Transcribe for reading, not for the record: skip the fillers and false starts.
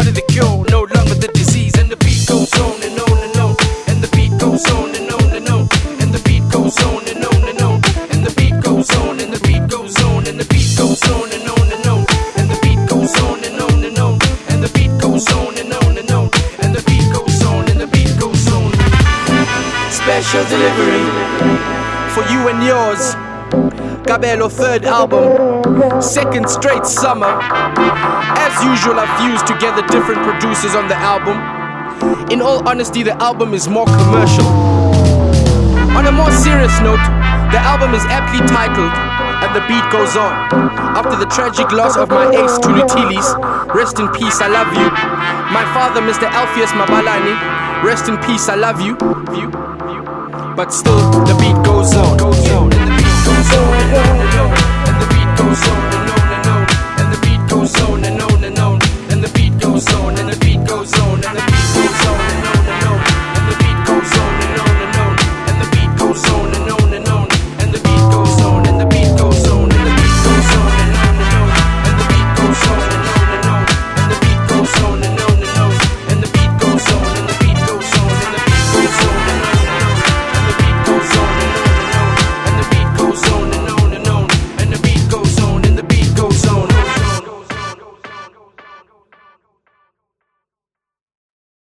started the cure, no longer the disease. And the beat goes on and on and on. And the beat goes on and on and on. And the beat goes on and on and on. And the beat goes on and the beat goes on and the beat goes on and on and on. And the beat goes on and on and on. And the beat goes on and on and on. And the beat goes on and the beat goes on. Special delivery for you and yours. Cabello third album, second straight summer. As usual, I've fused together different producers on the album. In all honesty, the album is more commercial. On a more serious note, the album is aptly titled And the Beat Goes On. After the tragic loss of my ace Tulu Tilis, rest in peace, I love you. My father, Mr. Alpheus Mabalani, rest in peace, I love you. But still, the beat goes on. And the beat goes on and on and